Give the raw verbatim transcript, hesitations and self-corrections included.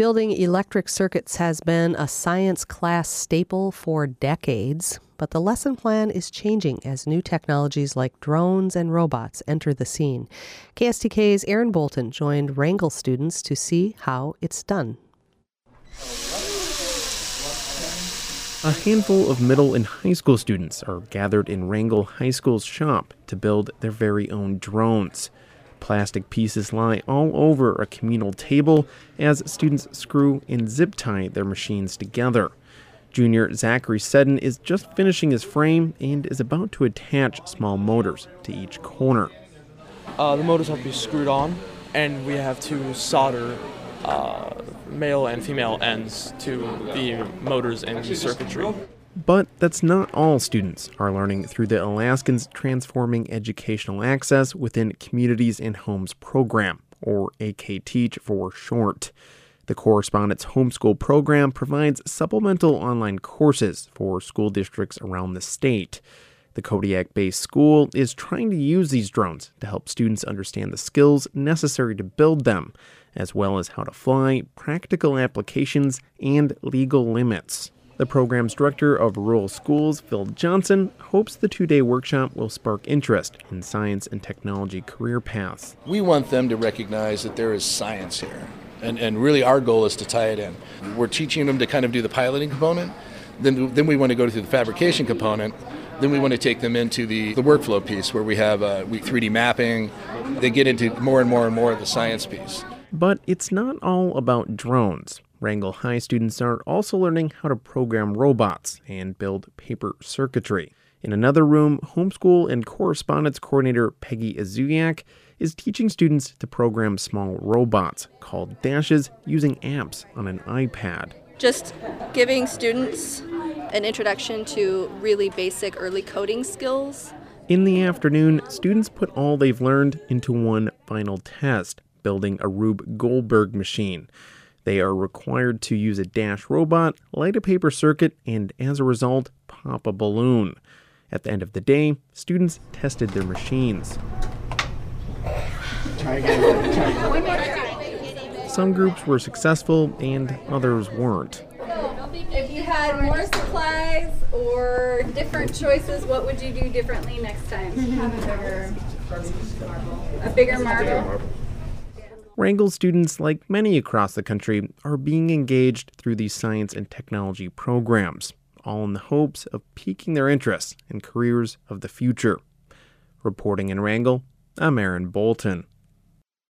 Building electric circuits has been a science class staple for decades, but the lesson plan is changing as new technologies like drones and robots enter the scene. K S T K's Aaron Bolton joined Wrangell students to see how it's done. A handful of middle and high school students are gathered in Wrangell High School's shop to build their very own drones. Plastic pieces lie all over a communal table as students screw and zip tie their machines together. Junior Zachary Seddon is just finishing his frame and is about to attach small motors to each corner. Uh, the motors have to be screwed on, and we have to solder uh, male and female ends to the motors and circuitry. But that's not all students are learning through the Alaskans Transforming Educational Access Within Communities and Homes program, or A K Teach for short. The Correspondence Homeschool program provides supplemental online courses for school districts around the state. The Kodiak-based school is trying to use these drones to help students understand the skills necessary to build them, as well as how to fly, practical applications, and legal limits. The program's director of rural schools, Phil Johnson, hopes the two-day workshop will spark interest in science and technology career paths. We want them to recognize that there is science here, and, and really our goal is to tie it in. We're teaching them to kind of do the piloting component, then, then we want to go to the fabrication component, then we want to take them into the, the workflow piece where we have uh, we three D mapping. They get into more and more and more of the science piece. But it's not all about drones. Wrangell High students are also learning how to program robots and build paper circuitry. In another room, homeschool and correspondence coordinator Peggy Azuyak is teaching students to program small robots called dashes using apps on an iPad. Just giving students an introduction to really basic early coding skills. In the afternoon, students put all they've learned into one final test, building a Rube Goldberg machine. They are required to use a dash robot, light a paper circuit, and as a result, pop a balloon. At the end of the day, students tested their machines. Some groups were successful and others weren't. If you had more supplies or different choices, what would you do differently next time? Have a bigger, a bigger marble. Wrangell students, like many across the country, are being engaged through these science and technology programs, all in the hopes of piquing their interests in careers of the future. Reporting in Wrangell, I'm Aaron Bolton.